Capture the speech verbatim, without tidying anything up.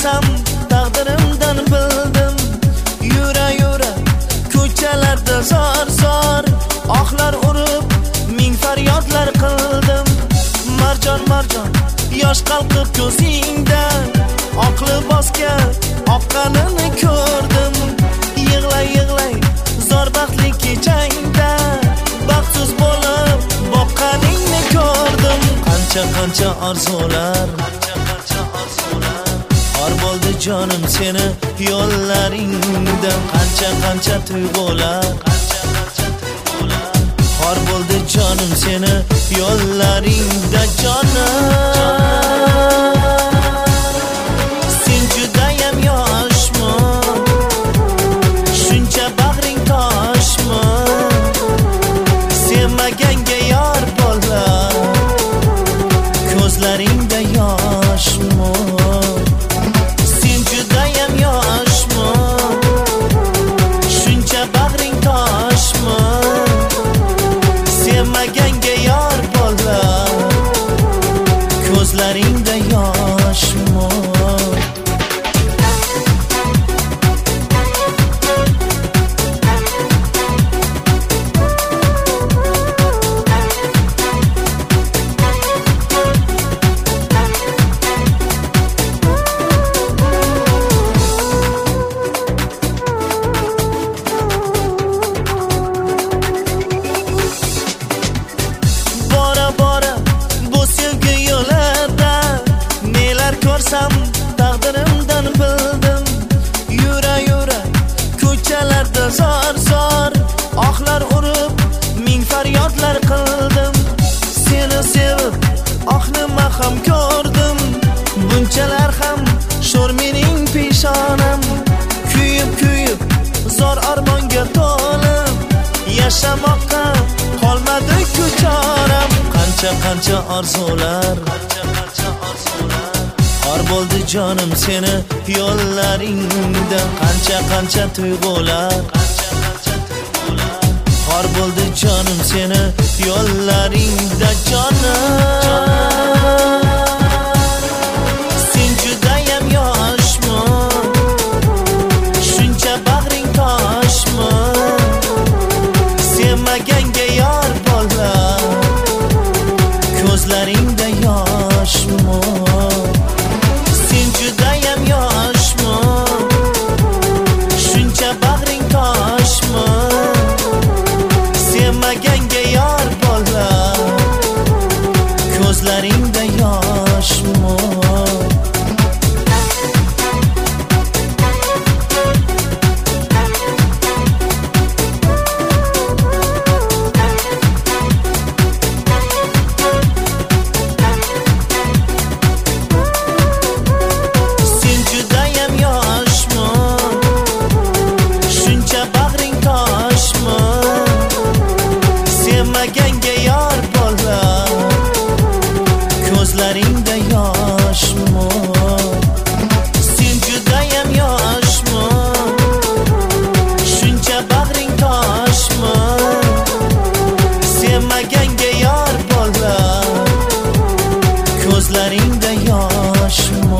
ko'rsam taqdirimdan bildim. Yura yura ko'chalarda zor zor oqlar urib ming faryodlar qildim. Marjon marjon yosh qalqib ko'zingdan oq libosga oqqanini ko'rdim. Yig'lay yig'lay zor baxtli kechangda baxtsiz bo'lib boqqaningni ko'rdim. Qancha qancha orzular xor bo'ldi jonim seni yo'llaringda. Qancha qancha tuyg'ular xor bo'ldi jonim seni yo'llaringda. Jonim sen judayam yoshmi, shuncha bag'ring toshmi, sevmaganga yor bola ko'zlaringda yoshmi. Sen judayam yoshmi, shuncha bag'ring toshmi, sevmaganga yor bola ko'zlaringda yoshmi. Taqdirimdan bildim. Yura yura ko'chalarda zor zor oqlar urib ming faryodlar qildim. Seni sevib oq nima ham ko'rdim. Bunchalar ham sho'r mening peshonam. Kuyib kuyib zor armonga to'lib yashamoqqa qolmadi kuchoram. Qancha qancha orzular xor bo'ldi jonim seni yo'llaringda. Qancha qancha tuyg'ular xor bo'ldi jonim seni yo'llaringda. Jonim sen judayam yoshmi, shuncha bag'ring toshmi, sevmaganga yor bola ko'zlaringda yoshmi. Sen judayam yoshmi, shuncha bag'ring toshmi, sevmaganga yor bola ko'zlaringda yoshmi. Sevmaganga yor bola ko'zlaringda yoshmi. Sen judayam yoshmi, shuncha bag'ring toshmi, sevmaganga yor bola ko'zlaringda yoshmi.